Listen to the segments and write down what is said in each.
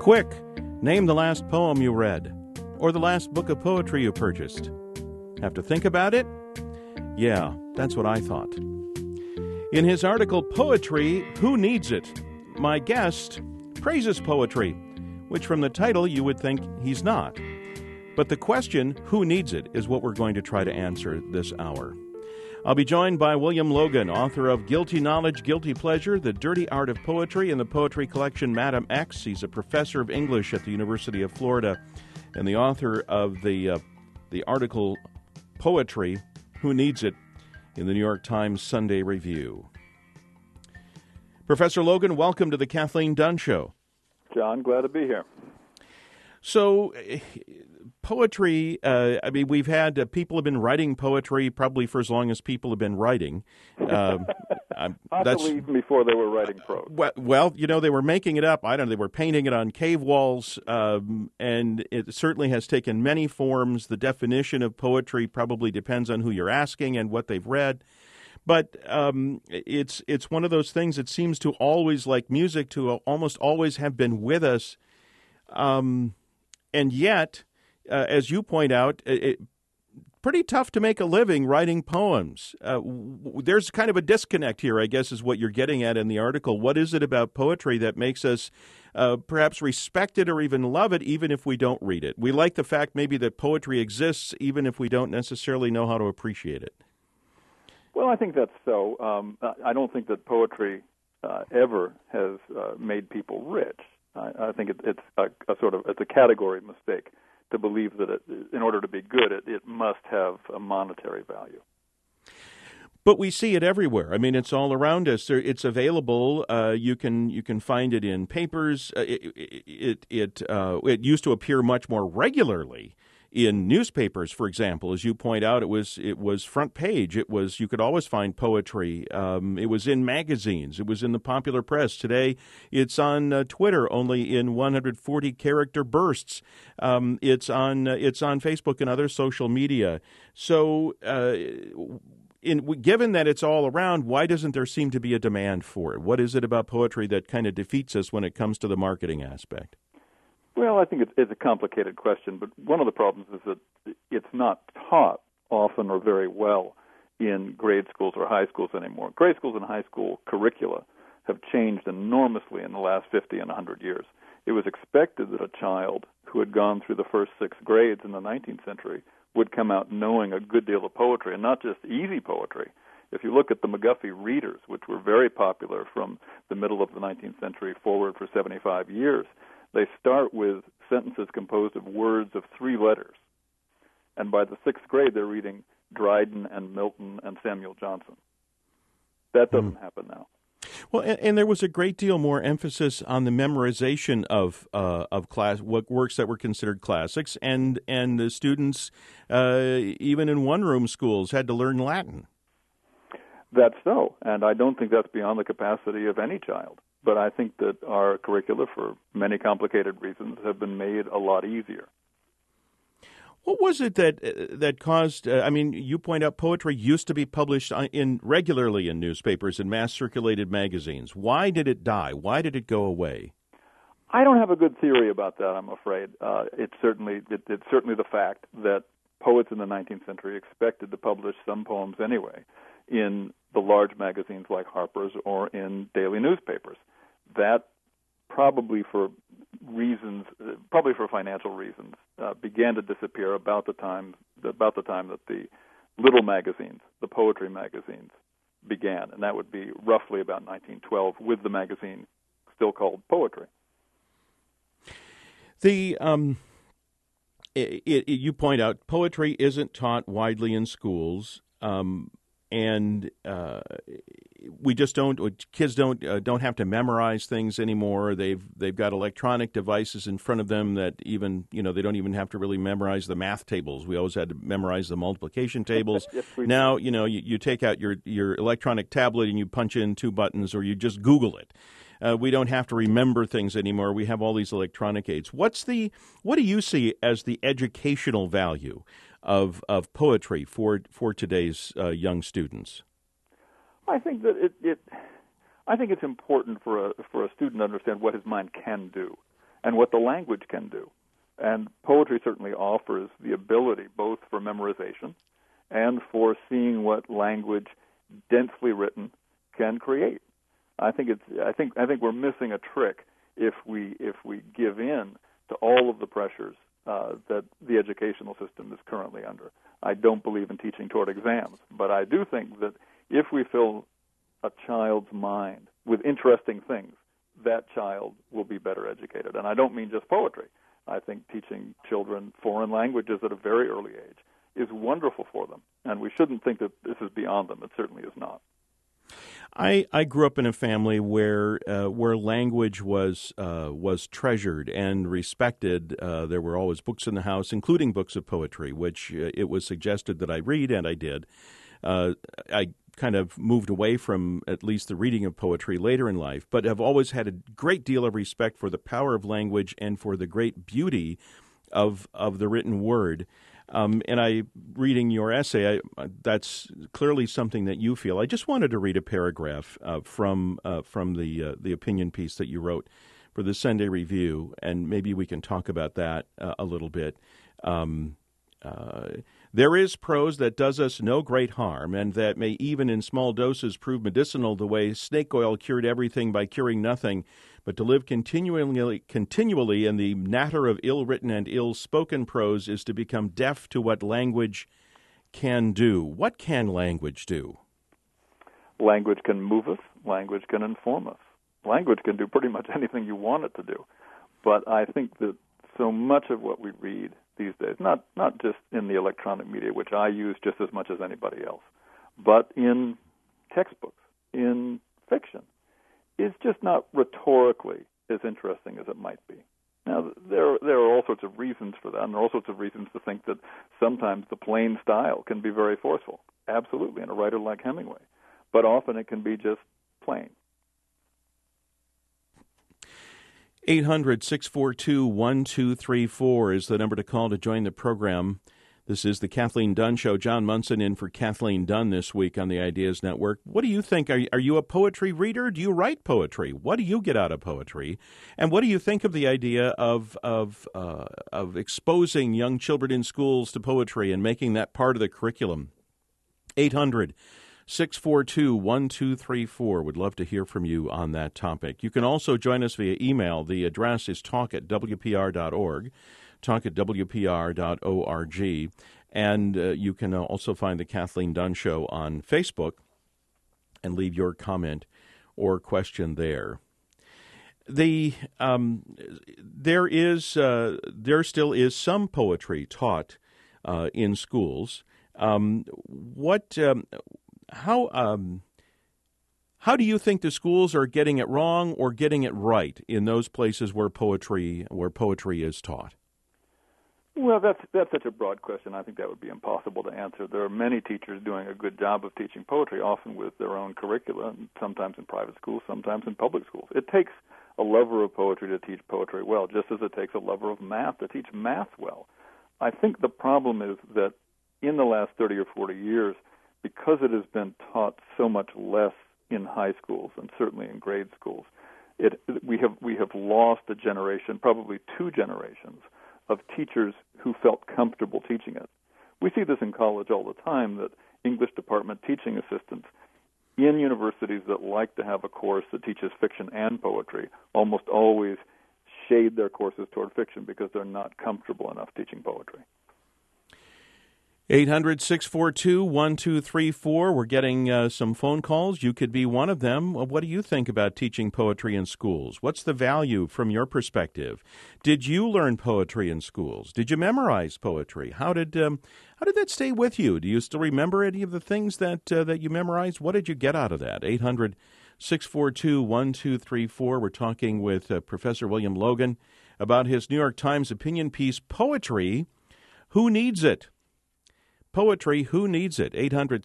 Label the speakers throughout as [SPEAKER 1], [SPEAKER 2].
[SPEAKER 1] Quick, name the last poem you read, or the last book of poetry you purchased. Have to think about it? Yeah, that's what I thought. In his article, Poetry, Who Needs It?, my guest praises poetry, which from the title you would think he's not. But the question, who needs it, is what we're going to try to answer this hour. I'll be joined by William Logan, author of Guilty Knowledge, Guilty Pleasure, The Dirty Art of Poetry, and the poetry collection Madam X. He's a professor of English at the University of Florida and the author of the article Poetry, Who Needs It?, in the New York Times Sunday Review. Professor Logan, welcome to the Kathleen Dunn Show.
[SPEAKER 2] John, glad to be here.
[SPEAKER 1] So, poetry, we've had people have been writing poetry probably for as long as people have been writing.
[SPEAKER 2] Possibly even before they were writing prose.
[SPEAKER 1] Well, they were making it up. I don't know, they were painting it on cave walls, and it certainly has taken many forms. The definition of poetry probably depends on who you're asking and what they've read. But it's one of those things that seems to always, like music, to almost always have been with us. And yet, as you point out, pretty tough to make a living writing poems. There's kind of a disconnect here, I guess, is what you're getting at in the article. What is it about poetry that makes us perhaps respect it or even love it, even if we don't read it? We like the fact maybe that poetry exists, even if we don't necessarily know how to appreciate it.
[SPEAKER 2] Well, I think that's so. I don't think that poetry ever has made people rich. I think it's a category mistake to believe that in order to be good, it must have a monetary value.
[SPEAKER 1] But we see it everywhere. I mean, it's all around us. It's available. You can find it in papers. It used to appear much more regularly in newspapers, for example. As you point out, it was front page. You could always find poetry. It was in magazines. It was in the popular press. Today, it's on Twitter, only in 140 character bursts. It's on Facebook and other social media. So, given that it's all around, why doesn't there seem to be a demand for it? What is it about poetry that kind of defeats us when it comes to the marketing aspect?
[SPEAKER 2] Well, I think it's a complicated question, but one of the problems is that it's not taught often or very well in grade schools or high schools anymore. Grade schools and high school curricula have changed enormously in the last 50 and 100 years. It was expected that a child who had gone through the first 6 grades in the 19th century would come out knowing a good deal of poetry, and not just easy poetry. If you look at the McGuffey readers, which were very popular from the middle of the 19th century forward for 75 years, they start with sentences composed of words of 3 letters. And by the 6th grade, they're reading Dryden and Milton and Samuel Johnson. That doesn't happen now.
[SPEAKER 1] Well, and there was a great deal more emphasis on the memorization of class works that were considered classics, and the students, even in one-room schools, had to learn Latin.
[SPEAKER 2] That's so, and I don't think that's beyond the capacity of any child. But I think that our curricula, for many complicated reasons, have been made a lot easier.
[SPEAKER 1] What was it that caused? You point out poetry used to be published regularly in newspapers and mass circulated magazines. Why did it die? Why did it go away?
[SPEAKER 2] I don't have a good theory about that, I'm afraid. It's certainly the fact that poets in the 19th century expected to publish some poems anyway in the large magazines like Harper's or in daily newspapers. That probably for financial reasons, began to disappear about the time that the little magazines, the poetry magazines, began, and that would be roughly about 1912, with the magazine still called Poetry.
[SPEAKER 1] You point out poetry isn't taught widely in schools. And we just kids don't have to memorize things anymore. They've got electronic devices in front of them that even, they don't even have to really memorize the math tables. We always had to memorize the multiplication tables.
[SPEAKER 2] Yes,
[SPEAKER 1] now, you take out your electronic tablet and you punch in 2 buttons, or you just Google it. We don't have to remember things anymore. We have all these electronic aids. What do you see as the educational value of poetry for today's young students?
[SPEAKER 2] I think that I think it's important for a student to understand what his mind can do, and what the language can do. And poetry certainly offers the ability both for memorization and for seeing what language densely written can create. I think we're missing a trick if we give in to all of the pressures that the educational system is currently under. I don't believe in teaching toward exams, but I do think that if we fill a child's mind with interesting things, that child will be better educated. And I don't mean just poetry. I think teaching children foreign languages at a very early age is wonderful for them, and we shouldn't think that this is beyond them. It certainly is not.
[SPEAKER 1] I grew up in a family where language was treasured and respected. There were always books in the house, including books of poetry, which it was suggested that I read, and I did. I kind of moved away from at least the reading of poetry later in life, but have always had a great deal of respect for the power of language and for the great beauty of the written word. And reading your essay, that's clearly something that you feel. I just wanted to read a paragraph from the opinion piece that you wrote for the Sunday Review, and maybe we can talk about that a little bit. There is prose that does us no great harm, and that may even in small doses prove medicinal the way snake oil cured everything by curing nothing. But to live continually in the natter of ill-written and ill-spoken prose is to become deaf to what language can do. What can language do?
[SPEAKER 2] Language can move us. Language can inform us. Language can do pretty much anything you want it to do. But I think that so much of what we read these days, not just in the electronic media, which I use just as much as anybody else, but in textbooks, in fiction, is just not rhetorically as interesting as it might be. Now, there are all sorts of reasons for that, and there are all sorts of reasons to think that sometimes the plain style can be very forceful, absolutely, in a writer like Hemingway. But often it can be just plain.
[SPEAKER 1] 800-642-1234 is the number to call to join the program. This is the Kathleen Dunn Show. John Munson in for Kathleen Dunn this week on the Ideas Network. What do you think? Are you a poetry reader? Do you write poetry? What do you get out of poetry? And what do you think of the idea of exposing young children in schools to poetry and making that part of the curriculum? 800-642-1234. Would love to hear from you on that topic. You can also join us via email. The address is talk@wpr.org. talk@wpr.org. And you can also find the Kathleen Dunn Show on Facebook and leave your comment or question there. There still is some poetry taught in schools. How do you think the schools are getting it wrong or getting it right in those places where poetry is taught?
[SPEAKER 2] Well, that's such a broad question. I think that would be impossible to answer. There are many teachers doing a good job of teaching poetry, often with their own curricula, sometimes in private schools, sometimes in public schools. It takes a lover of poetry to teach poetry well, just as it takes a lover of math to teach math well. I think the problem is that in the last 30 or 40 years, because it has been taught so much less in high schools and certainly in grade schools, we have lost a generation, probably two generations, of teachers who felt comfortable teaching it. We see this in college all the time, that English department teaching assistants in universities that like to have a course that teaches fiction and poetry almost always shade their courses toward fiction because they're not comfortable enough teaching poetry.
[SPEAKER 1] 800-642-1234. We're getting some phone calls. You could be one of them. What do you think about teaching poetry in schools? What's the value from your perspective? Did you learn poetry in schools? Did you memorize poetry? How did that stay with you? Do you still remember any of the things that you memorized? What did you get out of that? 800-642-1234. We're talking with Professor William Logan about his New York Times opinion piece, Poetry, Who Needs It? Poetry, Who Needs It?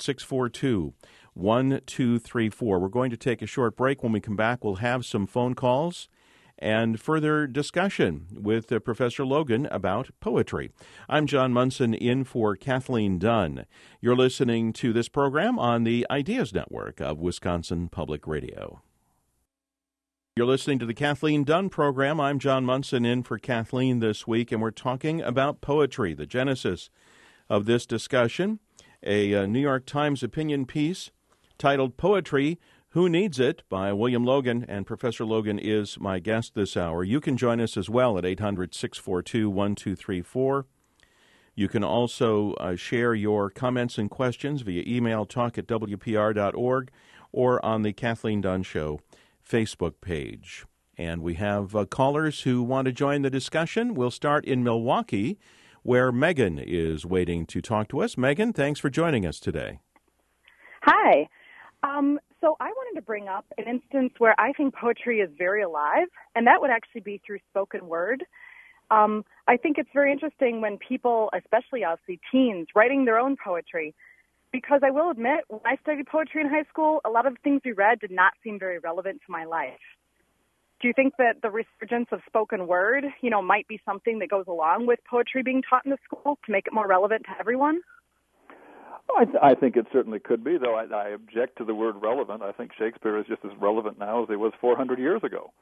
[SPEAKER 1] 800-642-1234. We're going to take a short break. When we come back, we'll have some phone calls and further discussion with Professor Logan about poetry. I'm John Munson in for Kathleen Dunn. You're listening to this program on the Ideas Network of Wisconsin Public Radio. You're listening to the Kathleen Dunn program. I'm John Munson in for Kathleen this week, and we're talking about poetry, the genesis of this discussion. A New York Times opinion piece titled Poetry, Who Needs It? By William Logan, and Professor Logan is my guest this hour. You can join us as well at 800-642-1234. You can also share your comments and questions via email, talk@wpr.org, or on the Kathleen Dunn Show Facebook page. And we have callers who want to join the discussion. We'll start in Milwaukee, where Megan is waiting to talk to us. Megan, thanks for joining us today.
[SPEAKER 3] Hi. So I wanted to bring up an instance where I think poetry is very alive, and that would actually be through spoken word. I think it's very interesting when people, especially obviously teens, writing their own poetry. Because I will admit, when I studied poetry in high school, a lot of the things we read did not seem very relevant to my life. Do you think that the resurgence of spoken word, might be something that goes along with poetry being taught in the school to make it more relevant to everyone?
[SPEAKER 2] I think it certainly could be, though I object to the word relevant. I think Shakespeare is just as relevant now as he was 400 years ago.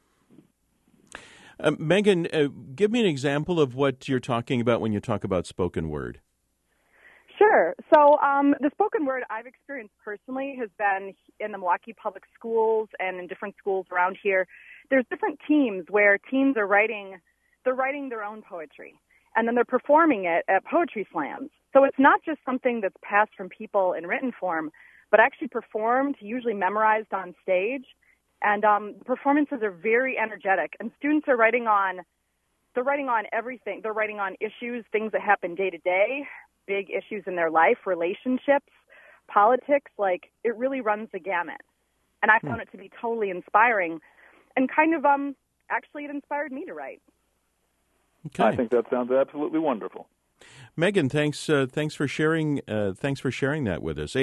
[SPEAKER 1] Megan, give me an example of what you're talking about when you talk about spoken word.
[SPEAKER 3] Sure. So the spoken word I've experienced personally has been in the Milwaukee Public Schools and in different schools around here. There's different teams where teens are writing their own poetry, and then they're performing it at poetry slams. So it's not just something that's passed from people in written form, but actually performed, usually memorized on stage. And performances are very energetic, and students are writing on everything. They're writing on issues, things that happen day to day, big issues in their life, relationships, politics. Like, it really runs the gamut. And I found it to be totally inspiring, and kind of actually it inspired me to write.
[SPEAKER 1] Okay.
[SPEAKER 2] I think that sounds absolutely wonderful.
[SPEAKER 1] Megan, thanks for sharing that with us.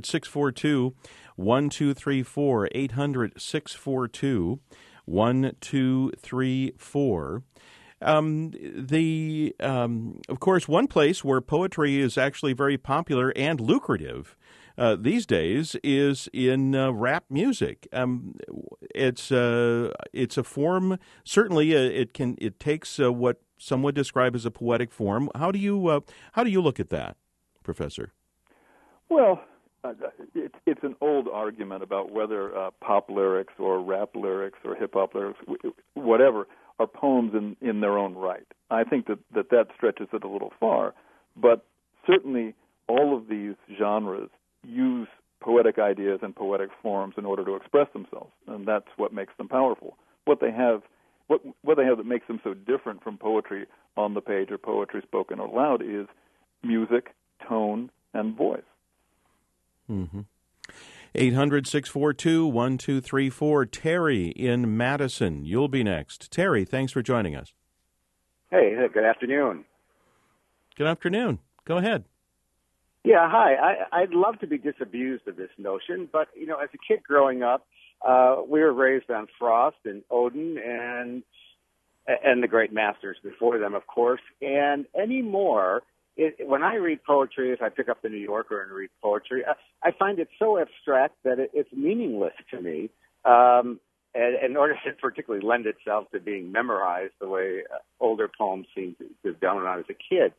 [SPEAKER 1] 800-642-1234, 800-642-1234. Of course, one place where poetry is actually very popular and lucrative these days is in rap music. It's a form. Certainly, it takes what some would describe as a poetic form. How do you look at that, Professor?
[SPEAKER 2] Well, it's an old argument about whether pop lyrics or rap lyrics or hip hop lyrics, whatever, are poems in their own right. I think that stretches it a little far, but certainly all of these genres use poetic ideas and poetic forms in order to express themselves, and that's what makes them powerful. What they have that makes them so different from poetry on the page or poetry spoken aloud is music, tone, and voice.
[SPEAKER 1] Mm-hmm. 800-642-1234. Terry in Madison, you'll be next. Terry, thanks for joining us.
[SPEAKER 4] Hey, good afternoon.
[SPEAKER 1] Good afternoon. Go ahead.
[SPEAKER 4] Yeah, hi. I'd love to be disabused of this notion, but, as a kid growing up, we were raised on Frost and Odin and the great masters before them, of course. And anymore, when I read poetry, if I pick up the New Yorker and read poetry, I find it so abstract that it's meaningless to me. And in order to particularly lend itself to being memorized the way older poems seem to have done when I was a kid.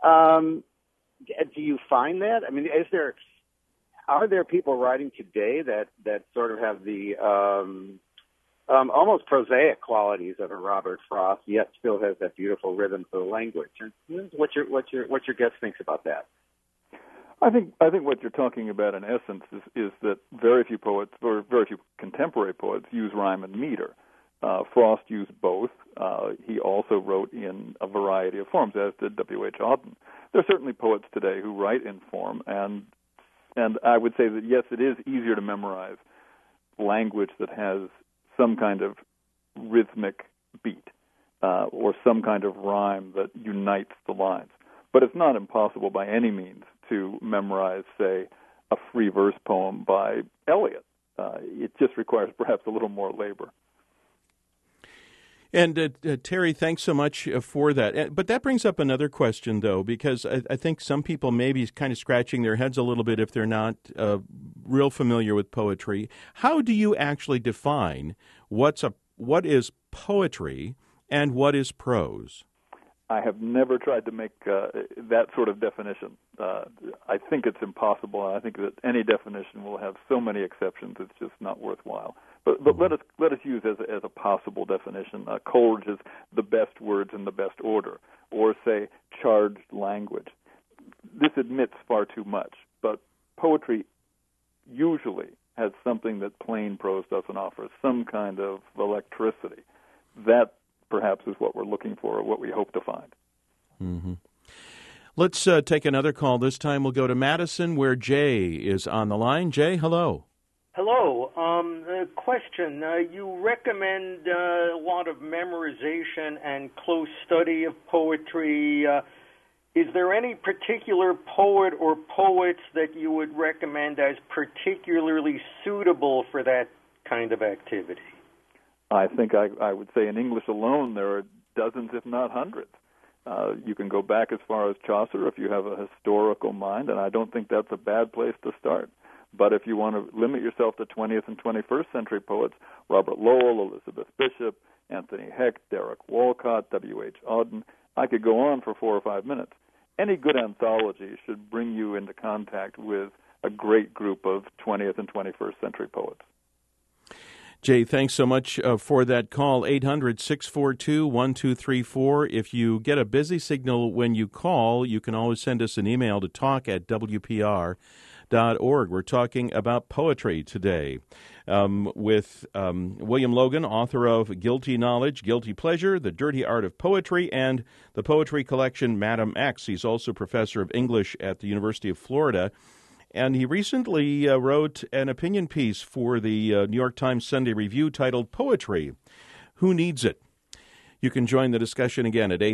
[SPEAKER 4] Do you find that? I mean, are there people writing today that sort of have the almost prosaic qualities of a Robert Frost, yet still has that beautiful rhythm to the language? And what your guest thinks about that?
[SPEAKER 2] I think what you're talking about in essence is that very few poets or very few contemporary poets use rhyme and meter. Frost used both. He also wrote in a variety of forms, as did W.H. Auden. There are certainly poets today who write in form, and I would say that, yes, it is easier to memorize language that has some kind of rhythmic beat or some kind of rhyme that unites the lines. But it's not impossible by any means to memorize, say, a free verse poem by Eliot. It just requires perhaps a little more labor.
[SPEAKER 1] And Terry, thanks so much for that. But that brings up another question, though, because I think some people may be kind of scratching their heads a little bit if they're not real familiar with poetry. How do you actually define what is poetry and what is prose?
[SPEAKER 2] I have never tried to make that sort of definition. I think it's impossible. I think that any definition will have so many exceptions; it's just not worthwhile. But let us use as a possible definition. Coleridge is the best words in the best order, or say charged language. This admits far too much, but poetry usually has something that plain prose doesn't offer, some kind of electricity. That perhaps is what we're looking for, or what we hope to find.
[SPEAKER 1] Mm-hmm. Let's take another call. This time we'll go to Madison, where Jay is on the line. Jay, hello.
[SPEAKER 5] Hello. Question. You recommend a lot of memorization and close study of poetry. Is there any particular poet or poets that you would recommend as particularly suitable for that kind of activity?
[SPEAKER 2] I think I would say in English alone there are dozens, if not hundreds. You can go back as far as Chaucer if you have a historical mind, and I don't think that's a bad place to start. But if you want to limit yourself to 20th and 21st century poets, Robert Lowell, Elizabeth Bishop, Anthony Hecht, Derek Walcott, W.H. Auden, I could go on for 4 or 5 minutes. Any good anthology should bring you into contact with a great group of 20th and 21st century poets.
[SPEAKER 1] Jay, thanks so much for that call. 800-642-1234. If you get a busy signal when you call, you can always send us an email to talk@WPR.org. We're talking about poetry today with William Logan, author of Guilty Knowledge, Guilty Pleasure, The Dirty Art of Poetry, and the poetry collection Madam X. He's also professor of English at the University of Florida. And he recently wrote an opinion piece for the New York Times Sunday Review titled Poetry, Who Needs It? You can join the discussion again at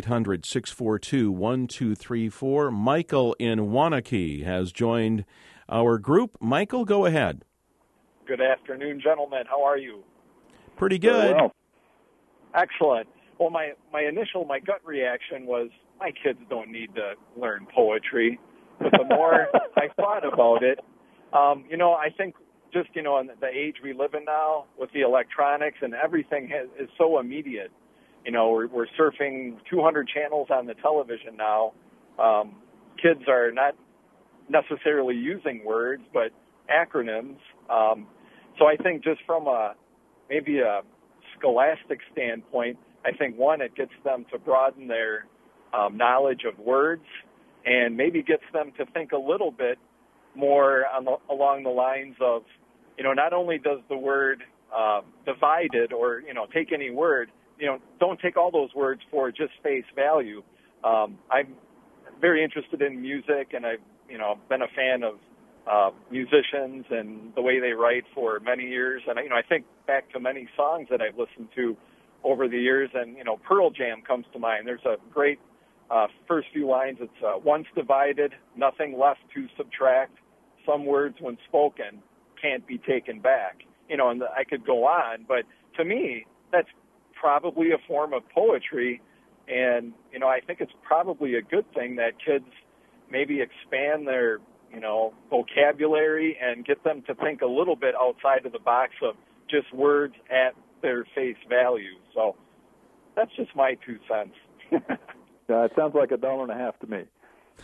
[SPEAKER 1] 800-642-1234. Michael in Waunakee has joined our group. Michael, go ahead.
[SPEAKER 6] Good afternoon, gentlemen. How are you?
[SPEAKER 1] Pretty good.
[SPEAKER 2] Very well.
[SPEAKER 6] Excellent. Well, my gut reaction was, my kids don't need to learn poetry. But the more I thought about it, I think just, in the age we live in now with the electronics and everything is so immediate. We're surfing 200 channels on the television now. Kids are not necessarily using words, but acronyms. So I think just from maybe a scholastic standpoint, I think, one, it gets them to broaden their knowledge of words, and maybe gets them to think a little bit more along the lines of, not only does the word divided or, take any word, don't take all those words for just face value. I'm very interested in music, and I've, been a fan of musicians and the way they write for many years. And, I think back to many songs that I've listened to over the years, and, Pearl Jam comes to mind. There's a great first few lines. It's once divided, nothing left to subtract. Some words when spoken can't be taken back. And I could go on, but to me, that's probably a form of poetry. And, I think it's probably a good thing that kids maybe expand their, vocabulary and get them to think a little bit outside of the box of just words at their face value. So that's just my 2 cents.
[SPEAKER 2] It sounds like $1.50 to me.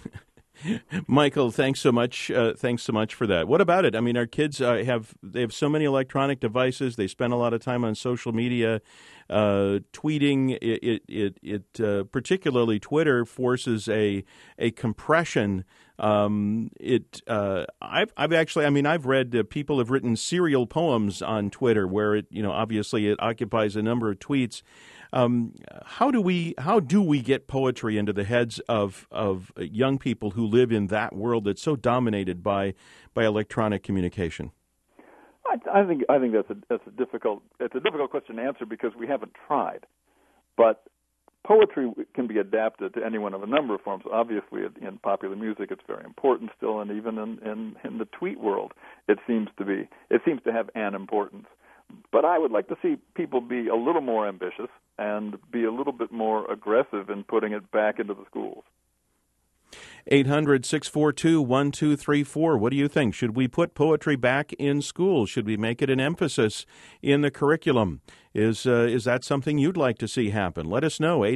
[SPEAKER 1] Michael, thanks so much. Thanks so much for that. What about it? I mean, our kids have so many electronic devices. They spend a lot of time on social media, tweeting. It particularly Twitter forces a compression. I've read people have written serial poems on Twitter where it obviously it occupies a number of tweets. How do we get poetry into the heads of young people who live in that world that's so dominated by electronic communication?
[SPEAKER 2] I think that's a difficult question to answer because we haven't tried. But poetry can be adapted to any one of a number of forms. Obviously, in popular music, it's very important still, and even in the tweet world, it seems to have an importance. But I would like to see people be a little more ambitious and be a little bit more aggressive in putting it back into the schools.
[SPEAKER 1] 800-642-1234. What do you think? Should we put poetry back in schools? Should we make it an emphasis in the curriculum? Is that something you'd like to see happen? Let us know.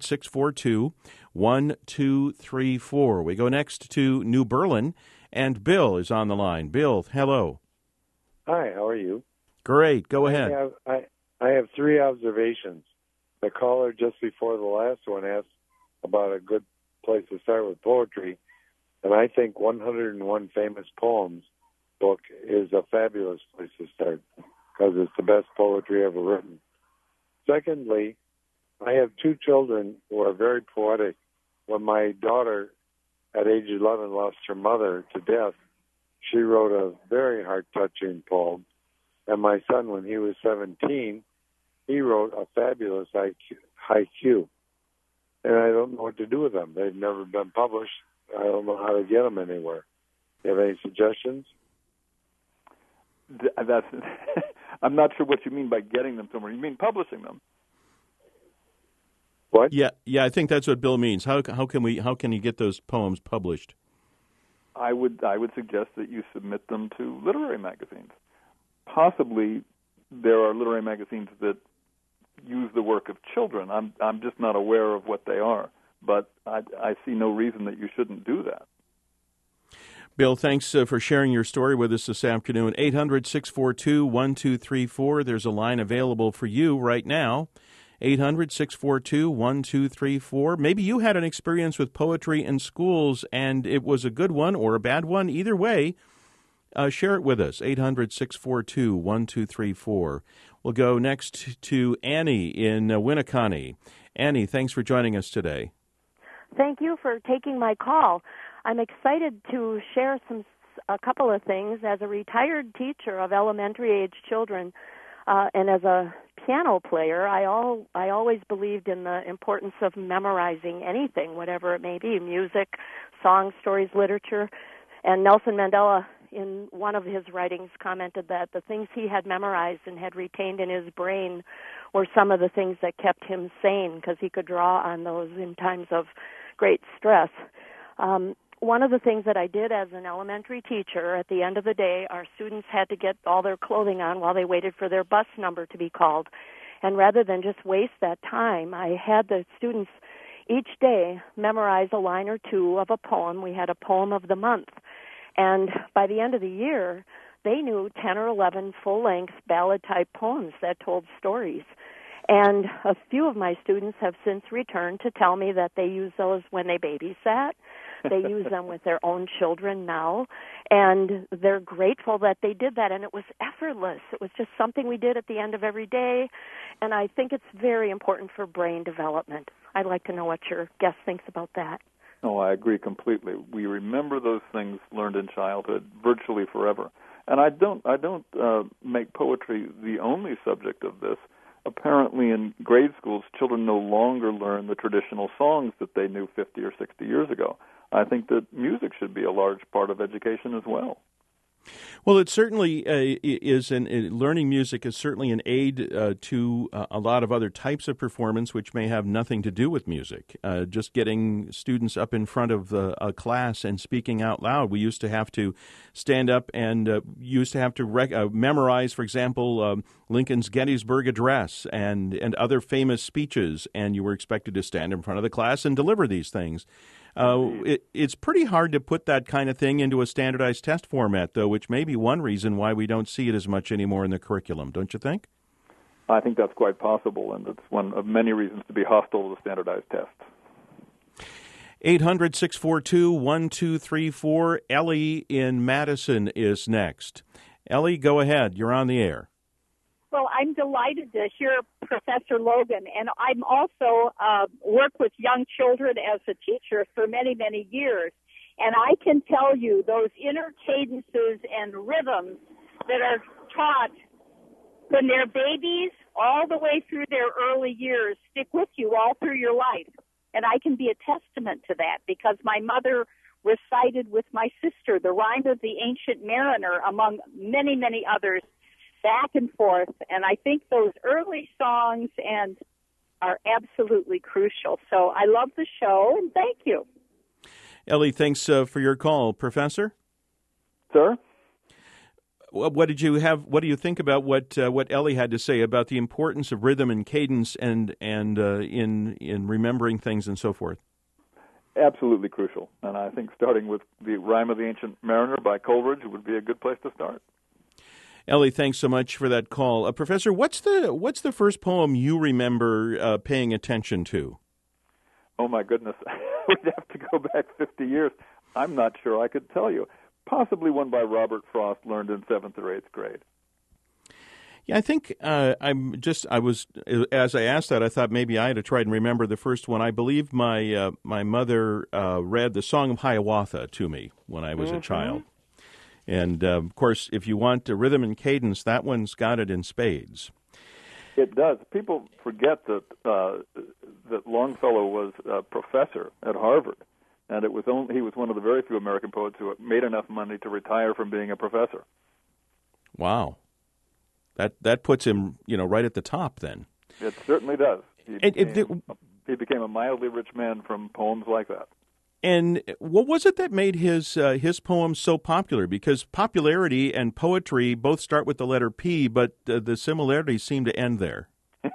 [SPEAKER 1] 800-642-1234. We go next to New Berlin, and Bill is on the line. Bill, hello.
[SPEAKER 7] Hi, how are you?
[SPEAKER 1] Great. Go ahead.
[SPEAKER 7] I have three observations. The caller just before the last one asked about a good place to start with poetry, and I think 101 Famous Poems book is a fabulous place to start because it's the best poetry ever written. Secondly, I have two children who are very poetic. When my daughter, at age 11, lost her mother to death, she wrote a very heart-touching poem. And my son, when he was 17, he wrote a fabulous haiku. And I don't know what to do with them. They've never been published. I don't know how to get them anywhere. Do you have any suggestions?
[SPEAKER 2] I'm not sure what you mean by getting them somewhere. You mean publishing them?
[SPEAKER 7] What?
[SPEAKER 1] Yeah. I think that's what Bill means. How can you get those poems published?
[SPEAKER 2] I would suggest that you submit them to literary magazines. Possibly there are literary magazines that use the work of children. I'm just not aware of what they are, but I see no reason that you shouldn't do that.
[SPEAKER 1] Bill, thanks for sharing your story with us this afternoon. 800-642-1234. There's a line available for you right now. 800-642-1234. Maybe you had an experience with poetry in schools and it was a good one or a bad one. Either way, share it with us. 800-642-1234. We'll go next to Annie in Winneconne. Annie, thanks for joining us today.
[SPEAKER 8] Thank you for taking my call. I'm excited to share a couple of things. As a retired teacher of elementary-age children and as a piano player, I always believed in the importance of memorizing anything, whatever it may be, music, songs, stories, literature. And Nelson Mandela, in one of his writings, commented that the things he had memorized and had retained in his brain were some of the things that kept him sane because he could draw on those in times of great stress. One of the things that I did as an elementary teacher, at the end of the day, our students had to get all their clothing on while they waited for their bus number to be called. And rather than just waste that time, I had the students each day memorize a line or two of a poem. We had a poem of the month. And by the end of the year, they knew 10 or 11 full-length ballad-type poems that told stories. And a few of my students have since returned to tell me that they use those when they babysat. They use them with their own children now, and they're grateful that they did that, and it was effortless. It was just something we did at the end of every day, and I think it's very important for brain development. I'd like to know what your guest thinks about that.
[SPEAKER 2] No, I agree completely. We remember those things learned in childhood virtually forever. And I don't make poetry the only subject of this. Apparently in grade schools, children no longer learn the traditional songs that they knew 50 or 60 years ago. I think that music should be a large part of education as well.
[SPEAKER 1] Well, it certainly is, learning music is certainly an aid to a lot of other types of performance which may have nothing to do with music. Just getting students up in front of a class and speaking out loud. We used to have to stand up and memorize, for example, Lincoln's Gettysburg Address and other famous speeches, and you were expected to stand in front of the class and deliver these things. It's pretty hard to put that kind of thing into a standardized test format, though, which may be one reason why we don't see it as much anymore in the curriculum, don't you think?
[SPEAKER 2] I think that's quite possible, and it's one of many reasons to be hostile to standardized tests.
[SPEAKER 1] 800-642-1234. Ellie in Madison is next. Ellie, go ahead. You're on the air.
[SPEAKER 9] Well, I'm delighted to hear Professor Logan, and I'm also worked with young children as a teacher for many, many years. And I can tell you those inner cadences and rhythms that are taught when they're babies all the way through their early years stick with you all through your life. And I can be a testament to that because my mother recited with my sister the Rhyme of the Ancient Mariner, among many, many others, back and forth. And I think those early songs are absolutely crucial. So I love the show, and thank you.
[SPEAKER 1] Ellie, thanks for your call. Professor?
[SPEAKER 2] Sir?
[SPEAKER 1] What did you have? What do you think about what Ellie had to say about the importance of rhythm and cadence and in remembering things and so forth?
[SPEAKER 2] Absolutely crucial, and I think starting with the Rime of the Ancient Mariner by Coleridge would be a good place to start.
[SPEAKER 1] Ellie, thanks so much for that call. Professor, what's the first poem you remember paying attention to?
[SPEAKER 2] Oh my goodness, we'd have to go back 50 years. I'm not sure I could tell you. Possibly one by Robert Frost, learned in 7th or 8th grade.
[SPEAKER 1] Yeah, I think as I asked that, I thought maybe I had to try and remember the first one. I believe my mother read the Song of Hiawatha to me when I was a child. And, of course, if you want a rhythm and cadence, that one's got it in spades.
[SPEAKER 2] It does. People forget that Longfellow was a professor at Harvard. And he was one of the very few American poets who made enough money to retire from being a professor.
[SPEAKER 1] Wow. That puts him, right at the top then.
[SPEAKER 2] It certainly does. He became a mildly rich man from poems like that.
[SPEAKER 1] And what was it that made his poems so popular? Because popularity and poetry both start with the letter P, but the similarities seem to end there.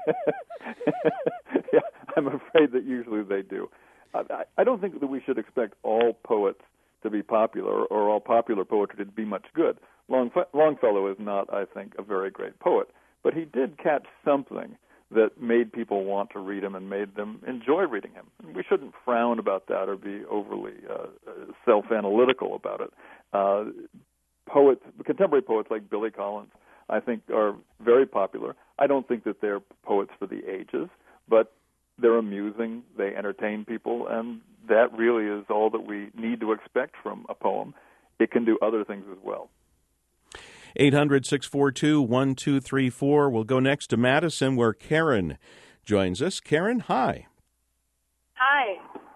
[SPEAKER 2] Yeah, I'm afraid that usually they do. I don't think that we should expect all poets to be popular or all popular poetry to be much good. Longfellow is not, I think, a very great poet, but he did catch something that made people want to read him and made them enjoy reading him. And we shouldn't frown about that or be overly self-analytical about it. Contemporary poets like Billy Collins, I think, are very popular. I don't think that they're poets for the ages, but they're amusing, they entertain people, and that really is all that we need to expect from a poem. It can do other things as well.
[SPEAKER 1] 800-642-1234. We'll go next to Madison, where Karen joins us. Karen, hi.
[SPEAKER 10] Hi.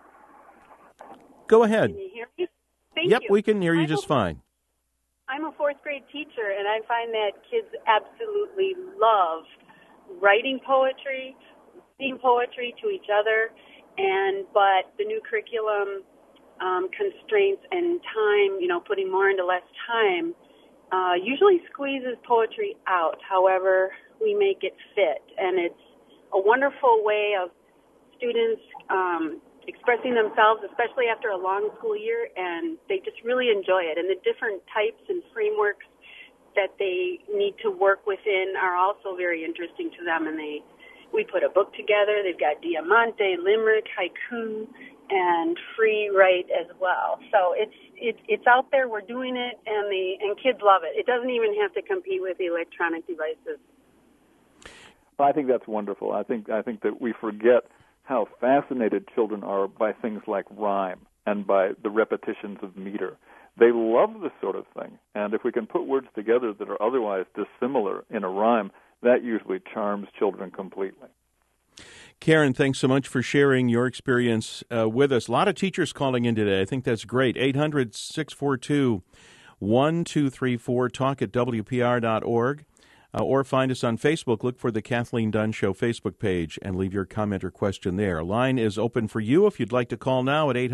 [SPEAKER 1] Go ahead.
[SPEAKER 10] Can you hear me? Thank
[SPEAKER 1] you. Yep, we can hear you just fine.
[SPEAKER 10] I'm a 4th grade teacher, and I find that kids absolutely love writing poetry, reading poetry to each other, but the new curriculum constraints and time, putting more into less time, usually squeezes poetry out. However, we make it fit, and it's a wonderful way of students expressing themselves, especially after a long school year, and they just really enjoy it. And the different types and frameworks that they need to work within are also very interesting to them, and we put a book together. They've got Diamante, limerick, haiku, and free write as well. So it's out there. We're doing it, and kids love it. It doesn't even have to compete with the electronic devices.
[SPEAKER 2] I think that's wonderful. I think that we forget how fascinated children are by things like rhyme and by the repetitions of meter. They love this sort of thing, and if we can put words together that are otherwise dissimilar in a rhyme, that usually charms children completely.
[SPEAKER 1] Karen, thanks so much for sharing your experience with us. A lot of teachers calling in today. I think that's great. 800-642-1234, talk at WPR.org, or find us on Facebook. Look for the Kathleen Dunn Show Facebook page and leave your comment or question there. Line is open for you if you'd like to call now at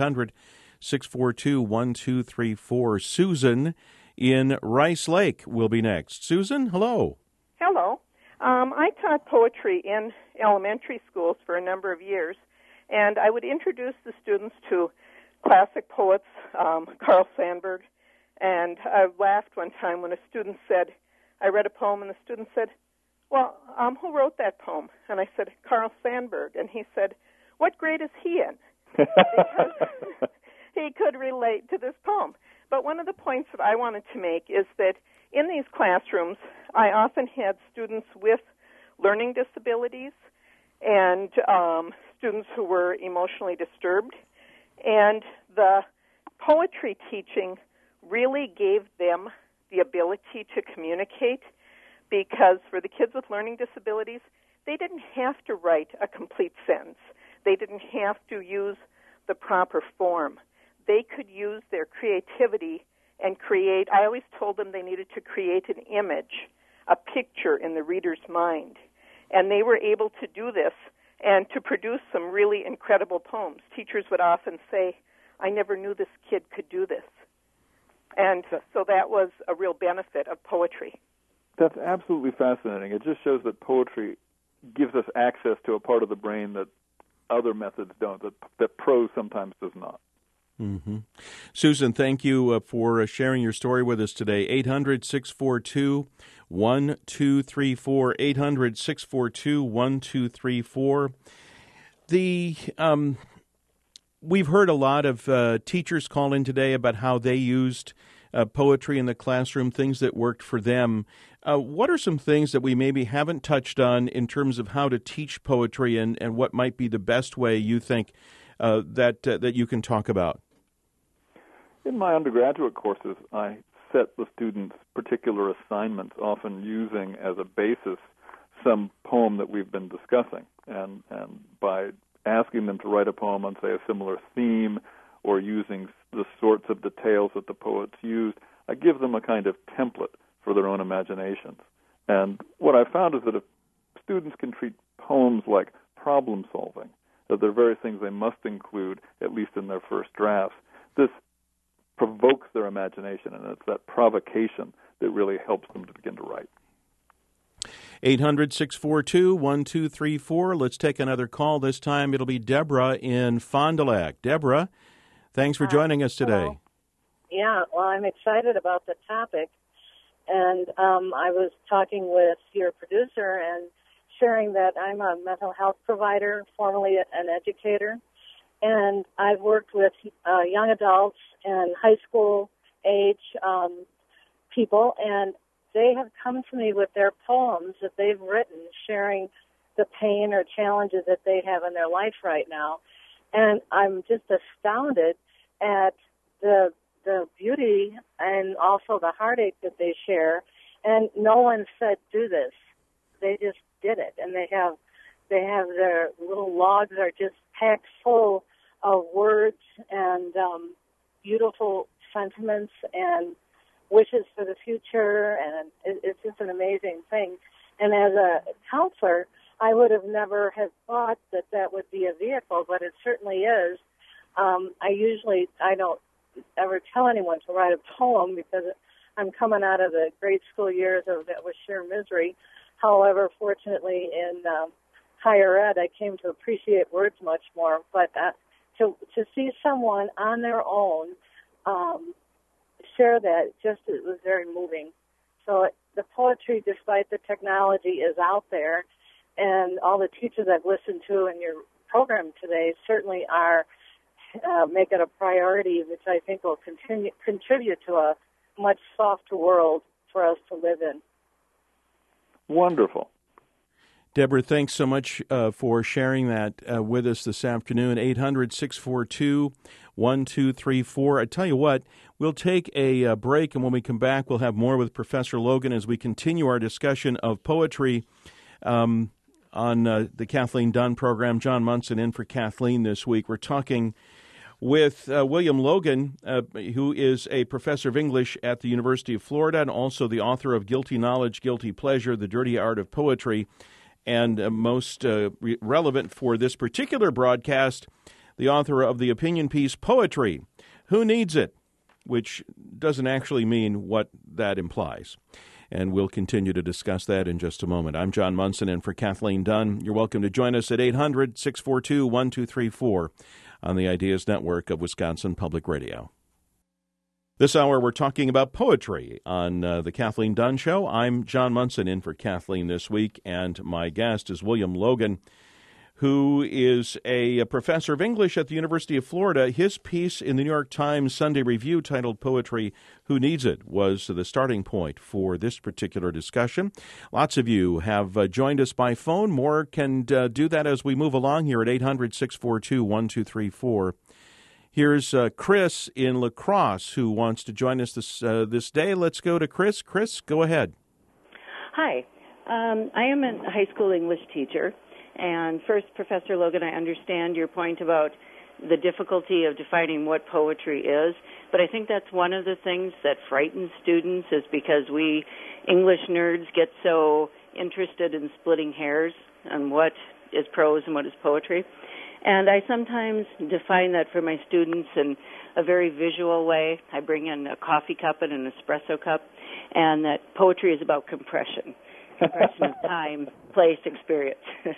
[SPEAKER 1] 800-642-1234. Susan in Rice Lake will be next. Susan, hello.
[SPEAKER 11] Hello. I taught poetry in elementary schools for a number of years, and I would introduce the students to classic poets, Carl Sandburg, and I laughed one time when a student said, I read a poem, and the student said, well, who wrote that poem? And I said, Carl Sandburg, and he said, what grade is he in? Because he could relate to this poem. But one of the points that I wanted to make is that in these classrooms, I often had students with learning disabilities and students who were emotionally disturbed. And the poetry teaching really gave them the ability to communicate, because for the kids with learning disabilities, they didn't have to write a complete sentence. They didn't have to use the proper form. They could use their creativity and create. I always told them they needed to create an image a picture in the reader's mind. And they were able to do this and to produce some really incredible poems. Teachers would often say, I never knew this kid could do this. And so that was a real benefit of poetry.
[SPEAKER 2] That's absolutely fascinating. It just shows that poetry gives us access to a part of the brain that other methods don't, that prose sometimes does not.
[SPEAKER 1] Mm-hmm. Susan, thank you for sharing your story with us today. 800-642-1234, 800-642-1234. We've heard a lot of teachers call in today about how they used poetry in the classroom, things that worked for them. What are some things that we maybe haven't touched on in terms of how to teach poetry, and what might be the best way you think that you can talk about?
[SPEAKER 2] In my undergraduate courses, I set the students particular assignments, often using as a basis some poem that we've been discussing. And by asking them to write a poem on, say, a similar theme, or using the sorts of details that the poets used, I give them a kind of template for their own imaginations. And what I found is that if students can treat poems like problem solving, that they're very things they must include, at least in their first drafts, this provokes their imagination, and it's that provocation that really helps them to begin to write.
[SPEAKER 1] 800-642-1234. Let's take another call. This time it'll be Deborah in Fond du Lac. Deborah, thanks for joining us today.
[SPEAKER 12] Hello. Yeah, well, I'm excited about the topic. And I was talking with your producer and sharing that I'm a mental health provider, formerly an educator. And I've worked with young adults and high school age people, and they have come to me with their poems that they've written, sharing the pain or challenges that they have in their life right now. And I'm just astounded at the beauty and also the heartache that they share. And no one said, do this. They just did it. And they have their little logs are just packed full of words and beautiful sentiments and wishes for the future, and it's just an amazing thing. And as a counselor, I would have never have thought that would be a vehicle, but it certainly is. I don't ever tell anyone to write a poem because I'm coming out of the grade school years that was sheer misery. However, fortunately, in higher ed, I came to appreciate words much more. But to see someone on their own share that, it was very moving. So the poetry, despite the technology, is out there, and all the teachers I've listened to in your program today certainly are make it a priority, which I think will contribute to a much softer world for us to live in.
[SPEAKER 2] Wonderful.
[SPEAKER 1] Deborah, thanks so much for sharing that with us this afternoon. 800-642-1234. I tell you what, we'll take a break, and when we come back, we'll have more with Professor Logan as we continue our discussion of poetry on the Kathleen Dunn program. John Munson in for Kathleen this week. We're talking with William Logan, who is a professor of English at the University of Florida and also the author of Guilty Knowledge, Guilty Pleasure, The Dirty Art of Poetry, and most relevant for this particular broadcast, the author of the opinion piece, Poetry, Who Needs It?, which doesn't actually mean what that implies. And we'll continue to discuss that in just a moment. I'm John Munson in for Kathleen Dunn. You're welcome to join us at 800-642-1234 on the Ideas Network of Wisconsin Public Radio. This hour, we're talking about poetry on the Kathleen Dunn Show. I'm John Munson in for Kathleen this week, and my guest is William Logan, who is a professor of English at the University of Florida. His piece in the New York Times Sunday Review titled Poetry, Who Needs It?, was the starting point for this particular discussion. Lots of you have joined us by phone. More can do that as we move along here at 800-642-1234. Here's Chris in La Crosse who wants to join us this day. Let's go to Chris. Chris, go ahead.
[SPEAKER 13] Hi. I am a high school English teacher. And first, Professor Logan, I understand your point about the difficulty of defining what poetry is, but I think that's one of the things that frightens students is because we English nerds get so interested in splitting hairs on what is prose and what is poetry. And I sometimes define that for my students in a very visual way. I bring in a coffee cup and an espresso cup, and that poetry is about compression of time, place, experience,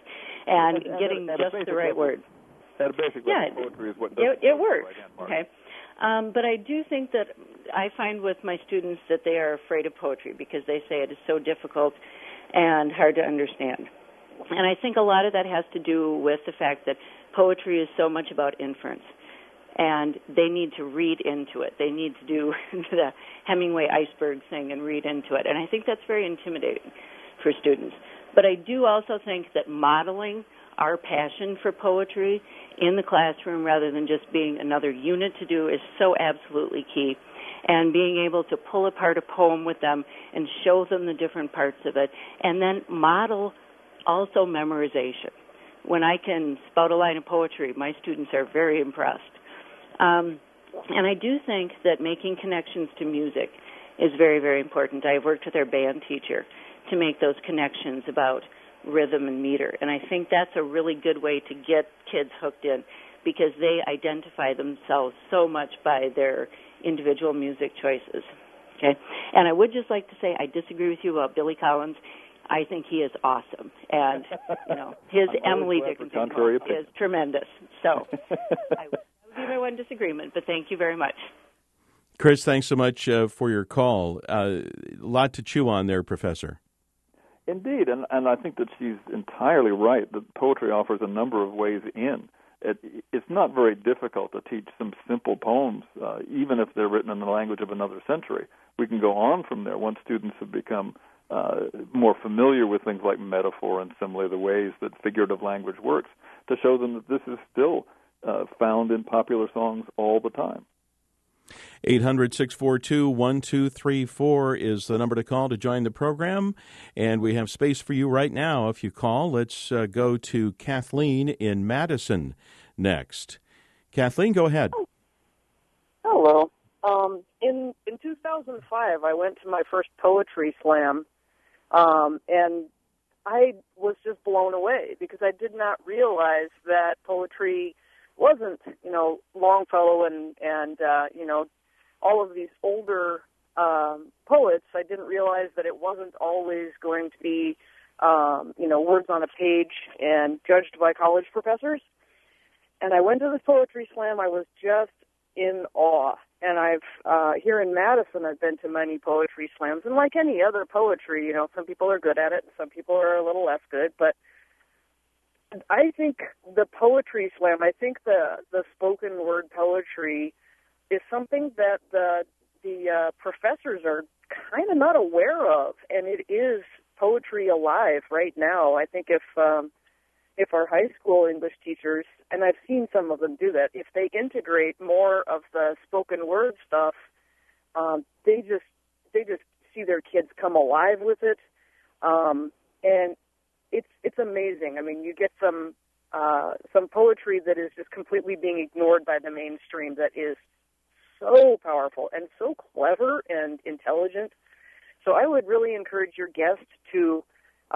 [SPEAKER 13] and getting just the right word.
[SPEAKER 2] At a basic level, poetry is what does
[SPEAKER 13] it works. Okay. But I do think that I find with my students that they are afraid of poetry because they say it is so difficult and hard to understand. And I think a lot of that has to do with the fact that poetry is so much about inference. And they need to read into it. They need to do the Hemingway iceberg thing and read into it. And I think that's very intimidating for students. But I do also think that modeling our passion for poetry in the classroom rather than just being another unit to do is so absolutely key. And being able to pull apart a poem with them and show them the different parts of it, and then model also memorization. When I can spout a line of poetry, my students are very impressed. And I do think that making connections to music is very, very important. I've worked with our band teacher to make those connections about rhythm and meter. And I think that's a really good way to get kids hooked in because they identify themselves so much by their individual music choices. Okay? And I would just like to say I disagree with you about Billy Collins. I think he is awesome. And, his Emily Dickinson is tremendous. So I would be my one disagreement, but thank you very much.
[SPEAKER 1] Chris, thanks so much for your call. A lot to chew on there, Professor.
[SPEAKER 2] Indeed, and I think that she's entirely right that poetry offers a number of ways in. It's not very difficult to teach some simple poems, even if they're written in the language of another century. We can go on from there once students have become more familiar with things like metaphor and simile, the ways that figurative language works, to show them that this is still found in popular songs all the time.
[SPEAKER 1] 800-642-1234 is the number to call to join the program, and we have space for you right now if you call. Let's go to Kathleen in Madison next. Kathleen, go ahead.
[SPEAKER 11] Hello. In 2005, I went to my first poetry slam, and I was just blown away because I did not realize that poetry wasn't, Longfellow and all of these older poets. I didn't realize that it wasn't always going to be, words on a page and judged by college professors. And I went to this poetry slam. I was just in awe. And I've here in Madison, I've been to many poetry slams. And like any other poetry, some people are good at it, and some people are a little less good. But I think the poetry slam, I think the spoken word poetry is something that the professors are kind of not aware of, and it is poetry alive right now. I think if our high school English teachers, and I've seen some of them do that, if they integrate more of the spoken word stuff, they just see their kids come alive with it, and it's amazing. I mean, you get some poetry that is just completely being ignored by the mainstream that is so powerful and so clever and intelligent. So I would really encourage your guest to,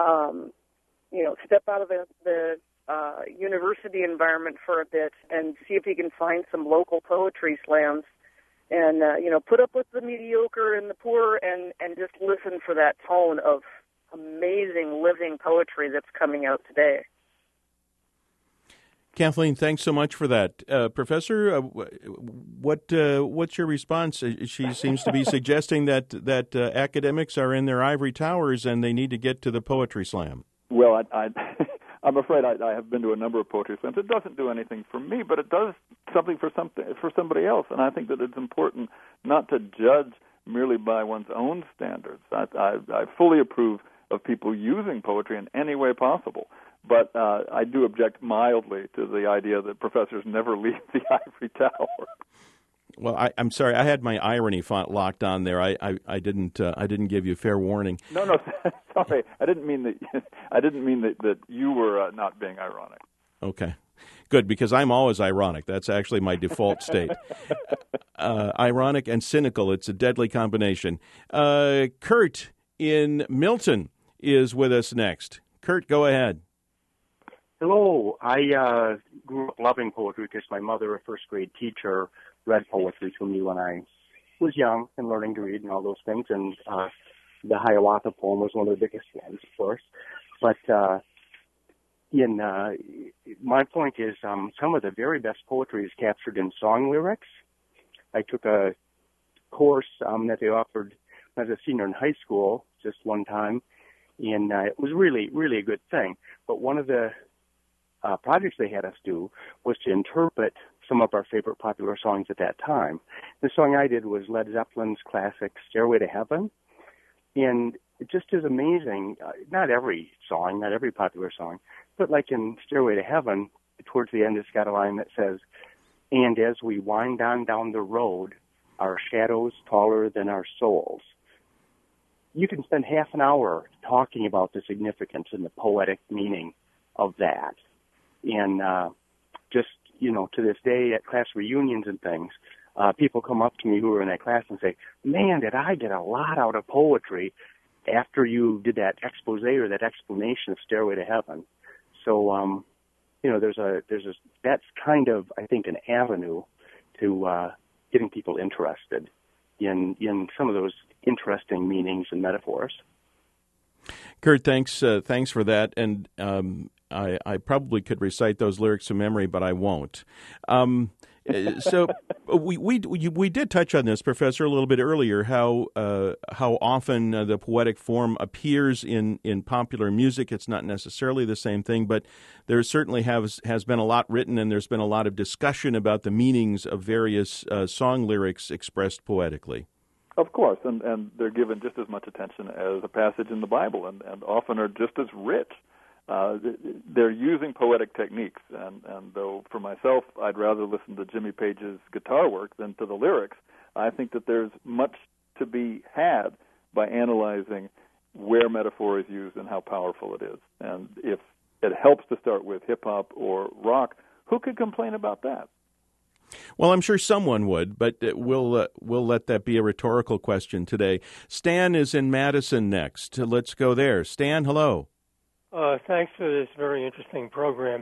[SPEAKER 11] step out of the university environment for a bit and see if he can find some local poetry slams and, put up with the mediocre and the poor and just listen for that tone of amazing living poetry that's coming out today.
[SPEAKER 1] Kathleen, thanks so much for that. Professor, what's your response? She seems to be suggesting that academics are in their ivory towers and they need to get to the poetry slam.
[SPEAKER 2] Well, I'm afraid I have been to a number of poetry slams. It doesn't do anything for me, but it does something for somebody else. And I think that it's important not to judge merely by one's own standards. I fully approve of people using poetry in any way possible. But I do object mildly to the idea that professors never leave the ivory tower.
[SPEAKER 1] Well, I'm sorry. I had my irony font locked on there. I didn't give you fair warning.
[SPEAKER 2] No, sorry. I didn't mean that. I didn't mean that you were not being ironic.
[SPEAKER 1] Okay. Good, because I'm always ironic. That's actually my default state. Ironic and cynical. It's a deadly combination. Kurt in Milton is with us next. Kurt, go ahead.
[SPEAKER 14] Hello. I grew up loving poetry because my mother, a first-grade teacher, read poetry to me when I was young and learning to read and all those things. And the Hiawatha poem was one of the biggest ones, of course. But my point is some of the very best poetry is captured in song lyrics. I took a course that they offered as a senior in high school just one time, and it was really, really a good thing. But one of the projects they had us do was to interpret some of our favorite popular songs at that time. The song I did was Led Zeppelin's classic Stairway to Heaven, and it just is amazing. Not every song, not every popular song, but like in Stairway to Heaven, towards the end it's got a line that says, "And as we wind on down the road, our shadows taller than our souls." You can spend half an hour talking about the significance and the poetic meaning of that. And just, to this day at class reunions and things, people come up to me who are in that class and say, "Man, did I get a lot out of poetry after you did that expose or that explanation of Stairway to Heaven." So, that's kind of, I think, an avenue to getting people interested in some of those interesting meanings and metaphors.
[SPEAKER 1] Kurt, thanks for that. And I probably could recite those lyrics from memory, but I won't. So we did touch on this, Professor, a little bit earlier, how often the poetic form appears in popular music. It's not necessarily the same thing, but there certainly has been a lot written, and there's been a lot of discussion about the meanings of various song lyrics expressed poetically.
[SPEAKER 2] Of course, and they're given just as much attention as a passage in the Bible, and often are just as rich. They're using poetic techniques, and though for myself I'd rather listen to Jimmy Page's guitar work than to the lyrics, I think that there's much to be had by analyzing where metaphor is used and how powerful it is. And if it helps to start with hip-hop or rock, who could complain about that?
[SPEAKER 1] Well, I'm sure someone would, but we'll let that be a rhetorical question today. Stan is in Madison next. Let's go there. Stan, hello.
[SPEAKER 15] Thanks for this very interesting program.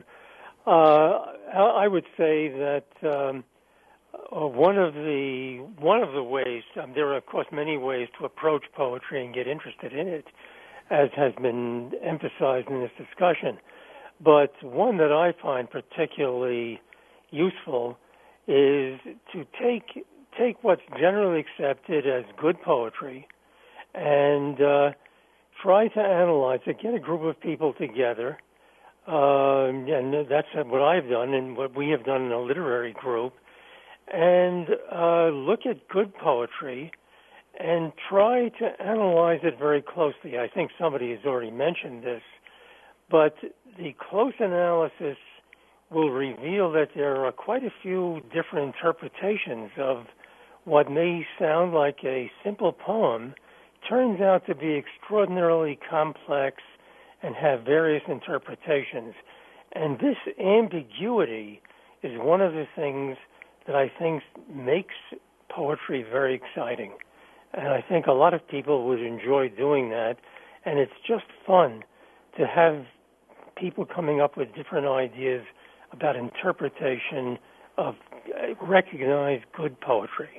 [SPEAKER 15] I would say that one of the ways, there are of course many ways to approach poetry and get interested in it, as has been emphasized in this discussion. But one that I find particularly useful is to take what's generally accepted as good poetry and try to analyze it, get a group of people together, and that's what I've done and what we have done in a literary group, and look at good poetry and try to analyze it very closely. I think somebody has already mentioned this, but the close analysis will reveal that there are quite a few different interpretations of what may sound like a simple poem, turns out to be extraordinarily complex and have various interpretations. And this ambiguity is one of the things that I think makes poetry very exciting. And I think a lot of people would enjoy doing that. And it's just fun to have people coming up with different ideas about interpretation of recognized good poetry.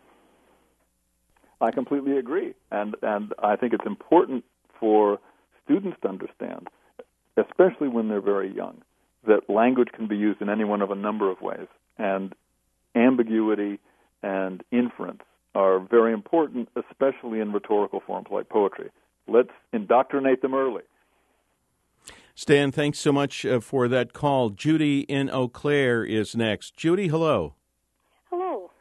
[SPEAKER 2] I completely agree, and I think it's important for students to understand, especially when they're very young, that language can be used in any one of a number of ways, and ambiguity and inference are very important, especially in rhetorical forms like poetry. Let's indoctrinate them early.
[SPEAKER 1] Stan, thanks so much for that call. Judy in Eau Claire is next. Judy, hello.
[SPEAKER 16] Hello.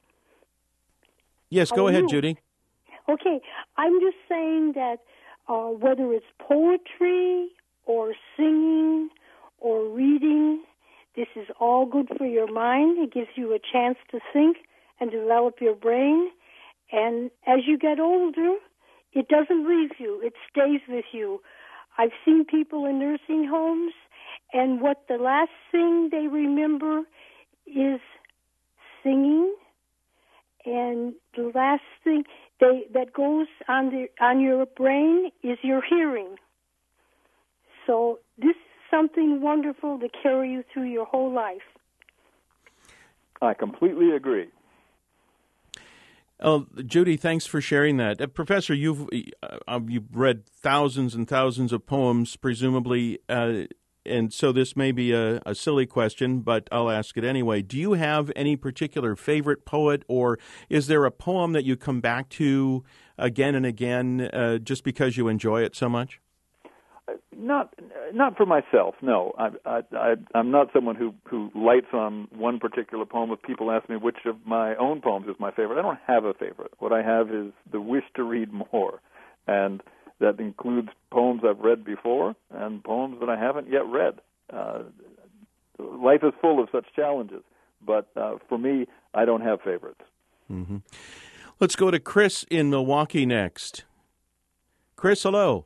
[SPEAKER 1] Yes, go ahead, Judy.
[SPEAKER 16] Okay, I'm just saying that whether it's poetry or singing or reading, this is all good for your mind. It gives you a chance to think and develop your brain. And as you get older, it doesn't leave you. It stays with you. I've seen people in nursing homes, And what the last thing they remember is singing, and the last thing that goes on your brain is your hearing. So this is something wonderful to carry you through your whole life.
[SPEAKER 2] I completely agree.
[SPEAKER 1] Oh, Judy, thanks for sharing that. Professor, you've read thousands and thousands of poems, presumably, and so this may be a silly question, but I'll ask it anyway. Do you have any particular favorite poet, or is there a poem that you come back to again and again just because you enjoy it so much?
[SPEAKER 2] Not for myself, no. I'm not someone who lights on one particular poem. If people ask me which of my own poems is my favorite, I don't have a favorite. What I have is the wish to read more, and that includes poems I've read before and poems that I haven't yet read. Life is full of such challenges, but for me, I don't have favorites.
[SPEAKER 1] Mm-hmm. Let's go to Chris in Milwaukee next. Chris, hello.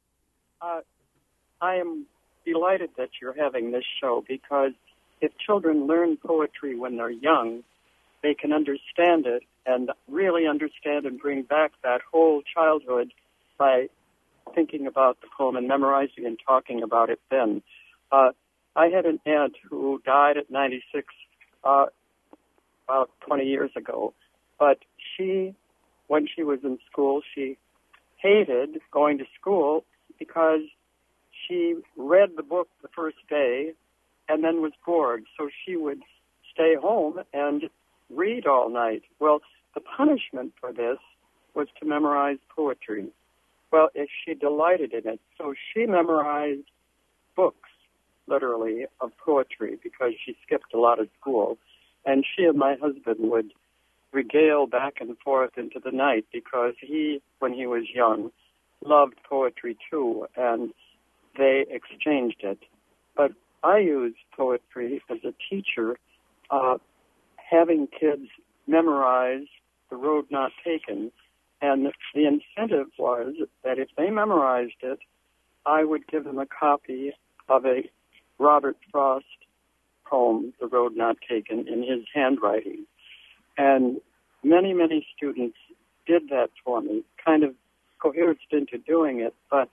[SPEAKER 17] I am delighted that you're having this show, because if children learn poetry when they're young, they can understand it and really understand and bring back that whole childhood by thinking about the poem and memorizing and talking about it then. I had an aunt who died at 96 about 20 years ago, but when she was in school, she hated going to school because she read the book the first day and then was bored, so she would stay home and read all night. Well, the punishment for this was to memorize poetry. Well, she delighted in it, so she memorized books, literally, of poetry, because she skipped a lot of school. And she and my husband would regale back and forth into the night, because he, when he was young, loved poetry too, and they exchanged it. But I use poetry as a teacher, having kids memorize The Road Not Taken, and the incentive was that if they memorized it, I would give them a copy of a Robert Frost poem, The Road Not Taken, in his handwriting. And many, many students did that for me, kind of coerced into doing it, but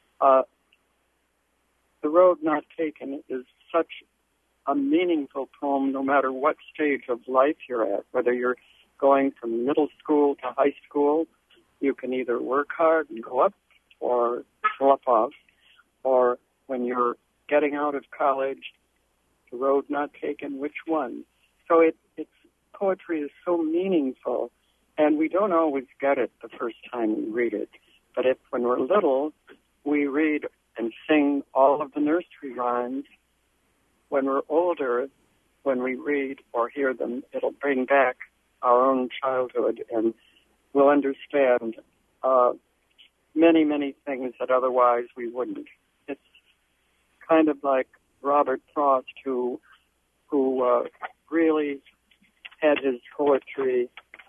[SPEAKER 17] The Road Not Taken is such a meaningful poem no matter what stage of life you're at, whether you're going from middle school to high school. You can either work hard and go up or drop off, or when you're getting out of college, The Road Not Taken, which one? So poetry is so meaningful, and we don't always get it the first time we read it. But when we're little, we read and sing all of the nursery rhymes. When we're older, when we read or hear them, it'll bring back our own childhood, and we'll understand many, many things that otherwise we wouldn't. It's kind of like Robert Frost, who really had his poetry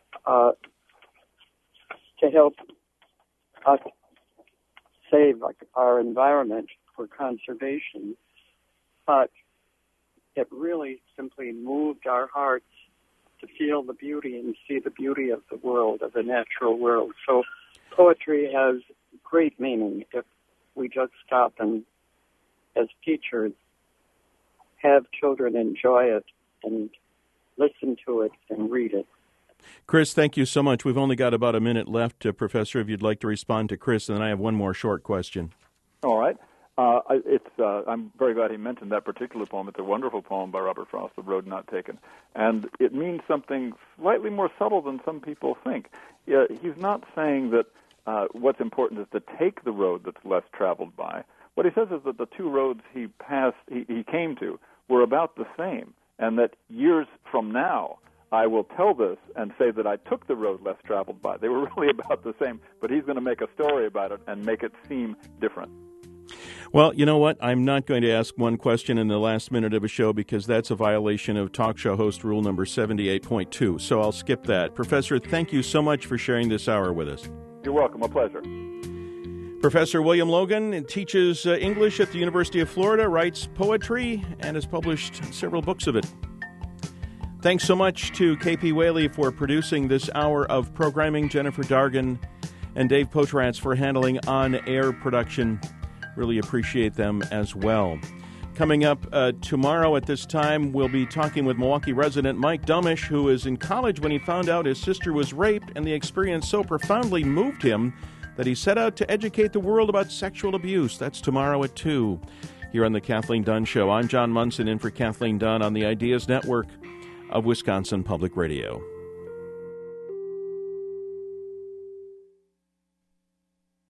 [SPEAKER 17] to help us save our environment for conservation, but it really simply moved our hearts to feel the beauty and see the beauty of the world, of the natural world. So poetry has great meaning if we just stop and, as teachers, have children enjoy it and listen to it and read it.
[SPEAKER 1] Chris, thank you so much. We've only got about a minute left, Professor, if you'd like to respond to Chris, and then I have one more short question.
[SPEAKER 2] All right. I'm very glad he mentioned that particular poem. It's a wonderful poem by Robert Frost, The Road Not Taken. And it means something slightly more subtle than some people think. He's not saying that what's important is to take the road that's less traveled by. What he says is that the two roads he came to were about the same, and that years from now, I will tell this and say that I took the road less traveled by. They were really about the same, but he's going to make a story about it and make it seem different.
[SPEAKER 1] Well, you know what? I'm not going to ask one question in the last minute of a show because that's a violation of talk show host rule number 78.2, so I'll skip that. Professor, thank you so much for sharing this hour with us.
[SPEAKER 2] You're welcome. A pleasure.
[SPEAKER 1] Professor William Logan teaches English at the University of Florida, writes poetry, and has published several books of it. Thanks so much to KP Whaley for producing this hour of programming, Jennifer Dargan and Dave Potratz for handling on-air production. Really appreciate them as well. Coming up tomorrow at this time, we'll be talking with Milwaukee resident Mike Dumish, who is in college when he found out his sister was raped, and the experience so profoundly moved him that he set out to educate the world about sexual abuse. That's tomorrow at 2 here on The Kathleen Dunn Show. I'm John Munson in for Kathleen Dunn on the Ideas Network of Wisconsin Public Radio.